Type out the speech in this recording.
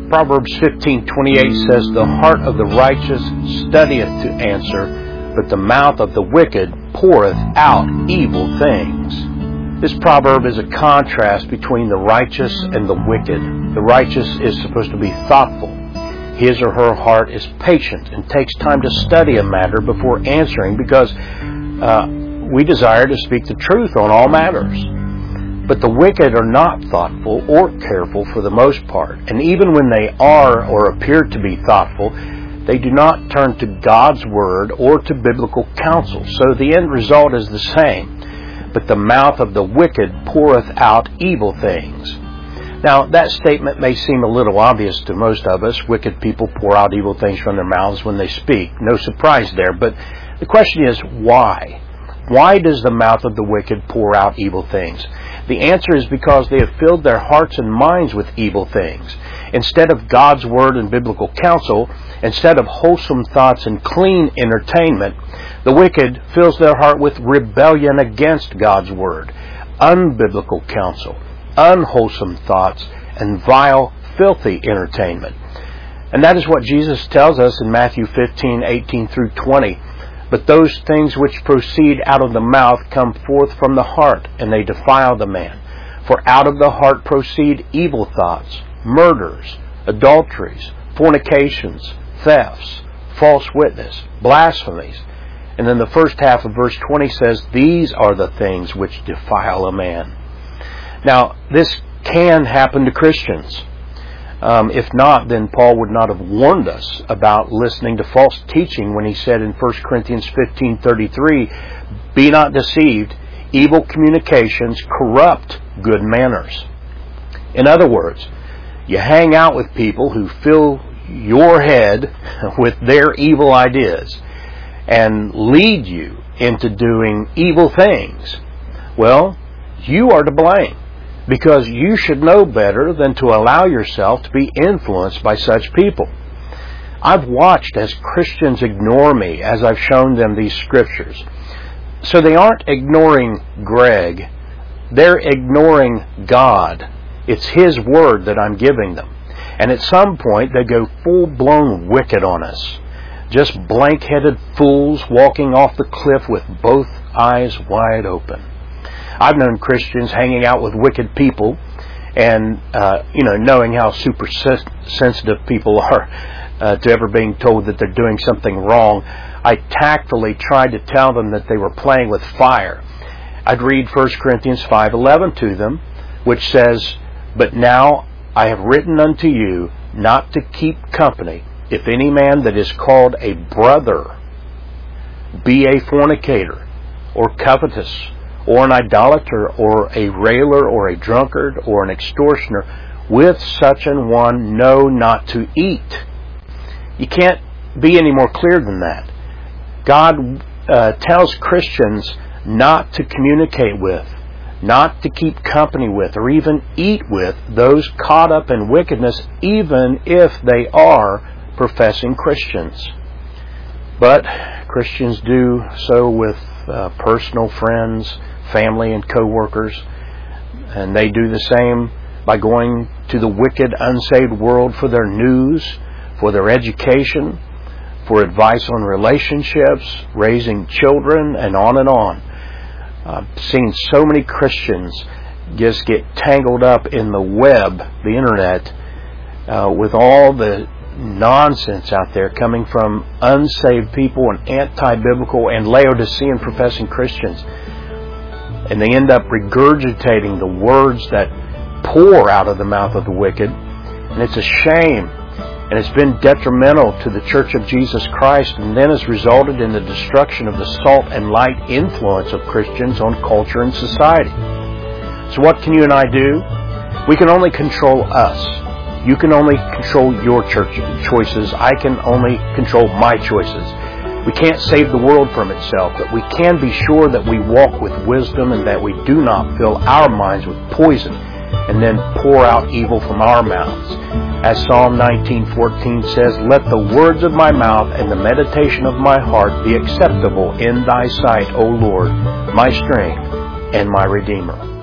Proverbs 15:28 says, "The heart of the righteous studieth to answer, but the mouth of the wicked poureth out evil things." This proverb is a contrast between the righteous and the wicked. The righteous is supposed to be thoughtful. His or her heart is patient and takes time to study a matter before answering, because we desire to speak the truth on all matters. But the wicked are not thoughtful or careful for the most part. And even when they are or appear to be thoughtful, they do not turn to God's Word or to biblical counsel. So the end result is the same. But the mouth of the wicked poureth out evil things. Now, that statement may seem a little obvious to most of us. Wicked people pour out evil things from their mouths when they speak. No surprise there. But the question is, why? Why does the mouth of the wicked pour out evil things? The answer is because they have filled their hearts and minds with evil things. Instead of God's Word and biblical counsel, instead of wholesome thoughts and clean entertainment, the wicked fills their heart with rebellion against God's Word, unbiblical counsel, unwholesome thoughts, and vile, filthy entertainment. And that is what Jesus tells us in Matthew 15:18 through 20. "But those things which proceed out of the mouth come forth from the heart, and they defile the man. For out of the heart proceed evil thoughts, murders, adulteries, fornications, thefts, false witness, blasphemies." And then the first half of verse 20 says, "These are the things which defile a man." Now, this can happen to Christians. If not, then Paul would not have warned us about listening to false teaching when he said in 1 Corinthians 15:33, "Be not deceived, evil communications corrupt good manners." In other words, you hang out with people who fill your head with their evil ideas and lead you into doing evil things. Well, you are to blame, because you should know better than to allow yourself to be influenced by such people. I've watched as Christians ignore me as I've shown them these scriptures. So they aren't ignoring Greg, they're ignoring God. It's His Word that I'm giving them. And at some point they go full-blown wicked on us. Just blank-headed fools walking off the cliff with both eyes wide open. I've known Christians hanging out with wicked people and, knowing how super sensitive people are to ever being told that they're doing something wrong. I tactfully tried to tell them that they were playing with fire. I'd read 1 Corinthians 5:11 to them, which says, "But now I have written unto you not to keep company, if any man that is called a brother be a fornicator, or covetous, or an idolater, or a railer, or a drunkard, or an extortioner, with such an one know not to eat." You can't be any more clear than that. God tells Christians not to communicate with, not to keep company with, or even eat with those caught up in wickedness, even if they are professing Christians. But Christians do so with personal friends, family, and co-workers, and they do the same by going to the wicked, unsaved world for their news, for their education, for advice on relationships, raising children, and on and on. I've seen so many Christians just get tangled up in the web, the internet, with all the nonsense out there coming from unsaved people and anti-biblical and Laodicean professing Christians. And they end up regurgitating the words that pour out of the mouth of the wicked. And it's a shame. And it's been detrimental to the Church of Jesus Christ, and then has resulted in the destruction of the salt and light influence of Christians on culture and society. So what can you and I do? We can only control us. You can only control your church choices. I can only control my choices. We can't save the world from itself, but we can be sure that we walk with wisdom and that we do not fill our minds with poison and then pour out evil from our mouths. As Psalm 19:14 says, "Let the words of my mouth and the meditation of my heart be acceptable in thy sight, O Lord, my strength and my Redeemer."